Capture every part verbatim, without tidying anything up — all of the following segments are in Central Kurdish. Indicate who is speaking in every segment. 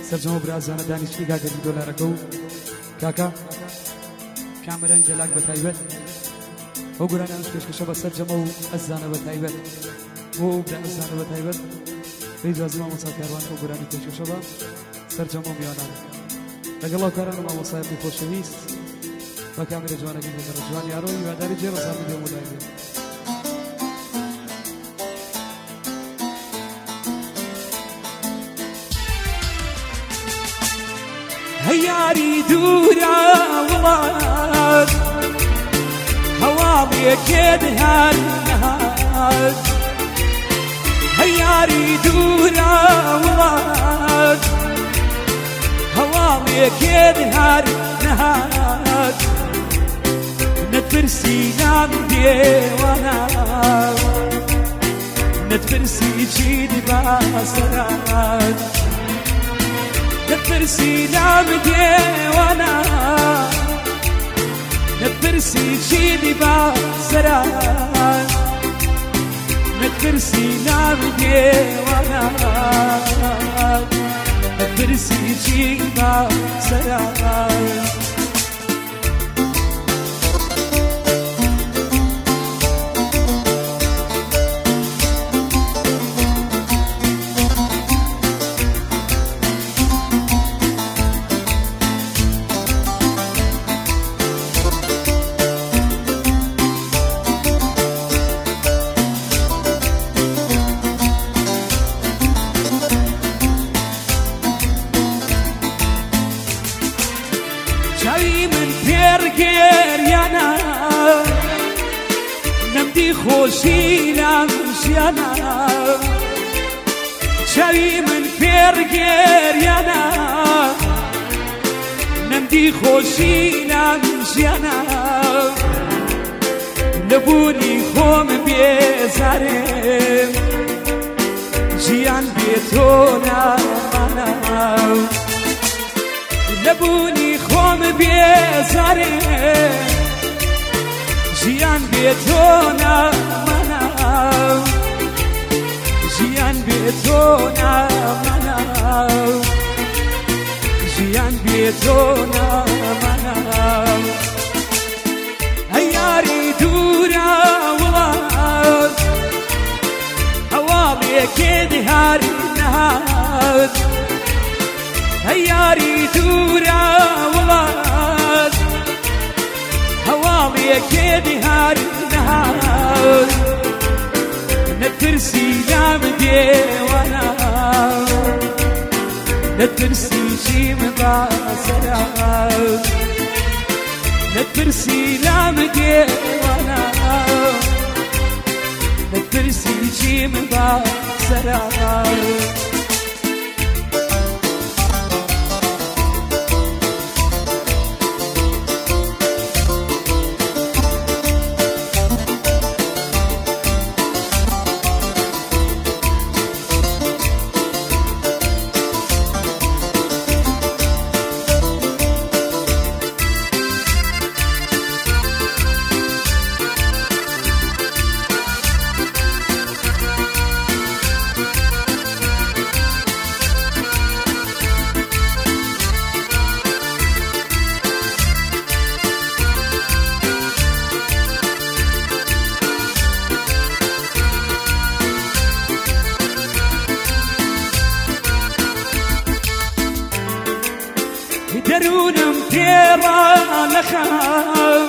Speaker 1: سەرجەمە برازانە دانیشتی کاکەی دۆلارەکە و کاکا کامەرانی دەلاک بە تایبەت ئەو گورانیانش پێشکەشە بە سەرجەمە و ئەزانە بە تایبەت بۆ برا ئەزانە بە تایبەت بەیجازی مامۆستا کاروان ئەو گورانی پێشکەشە بە سەرجەمە و میوانانە لەگەڵ ئەو مامۆستایەتی خۆشەویست بە کامێرە جوانەکەی بەگەڕە جوان یارۆی هیواداری جێبەزانی لێ مولای بێت
Speaker 2: هەیاری دوورە وڵات هەواڵێکێت هەر نەهات هەیاری دوورە وڵات هەواڵێکێت هەر نەهات نەترسی نام دێوانە نەترسی چیدی باسەرات نترسي لام ديوانا نترسي شيلي باسران نترسي لام ديوانا نترسي شيلي باسران چاوی من پێر گێریانە نەمدی خۆشی لام ژیانە چاوی من پێر گێریانە نەمدی خۆشی لام ژیانە لەبوونی خۆم بێزارێم ژیان بێ تۆ نامانە لەبوونی خۆم بێزارێ ژیان بێ تۆ نامانە ژیان بێ تۆ نامانە ژیان بێ تۆ نامانە هەیاری دوورە وڵات هەواڵێکێت هەر نەهات هەیاری دوورە وڵات هەواڵێکێت هەر نەهات نەترسی لام دێوانە نەترسی چیم باسەرات نەترسی لام دێوانە نەترسی چیم باسەرات دەروونم پێڕا لەخەم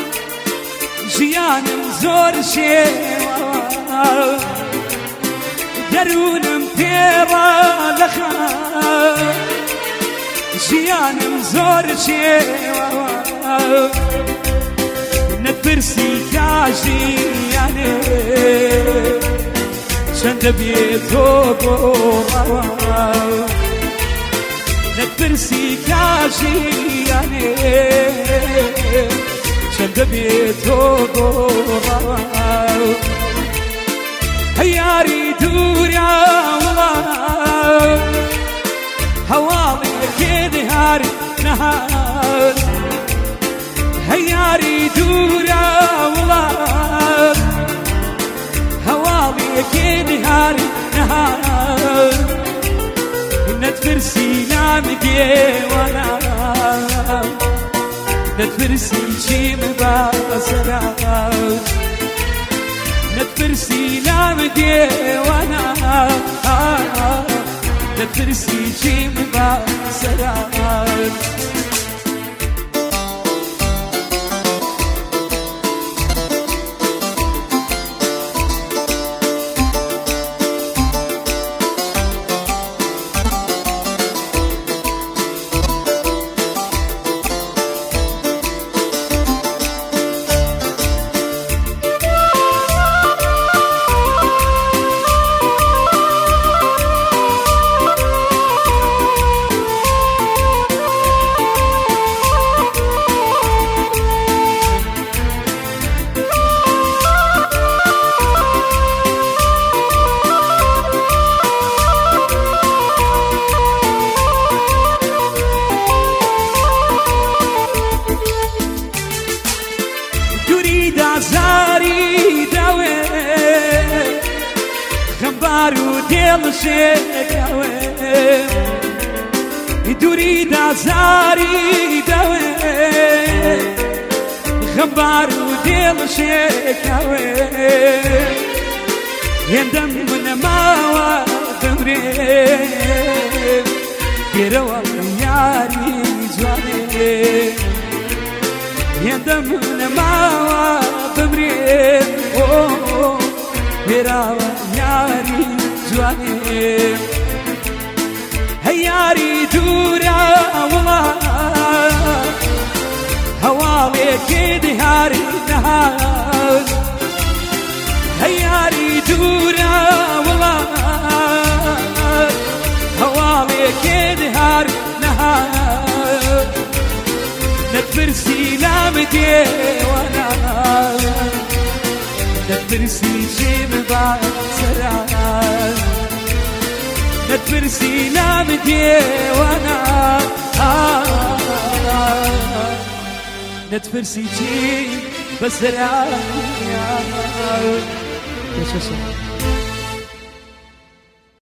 Speaker 2: ژیانم زۆر شێوە دەروونم پێڕا لەخەم ژیانم زۆر شێوە نەترسی کاژیانێ چەندە بێت تۆ بۆ ڕەوە نترسي كاژیانێ چەندە بێت تۆ بۆ ڕەوە هەیاری دوورە وڵات هەواڵێکێت هەر نەهات هەیاری دوورە وڵات هەواڵێکێت هەر نەهات نەترسی لام ديوانا نتفرسي جيم باسرات نتفرسي لام ديوانا نتفرسي جيم باسرات زاري داوي خمبارو ديل شكاوي تريد زاري داوي خمبارو ديل شكاوي يندم من ما وقمري يروى ياري جواني يندم من ما بمريم اوه يراوى ياري جواني هياري دورا والله هوالي كيدي هاري نهار هياري دورا والله هوالي كيدي هاري نهار نتفرسي لامدي وانا نتفرسي جيم باسرات نتفرسي لامدي وانا نتفرسي جيم باسرات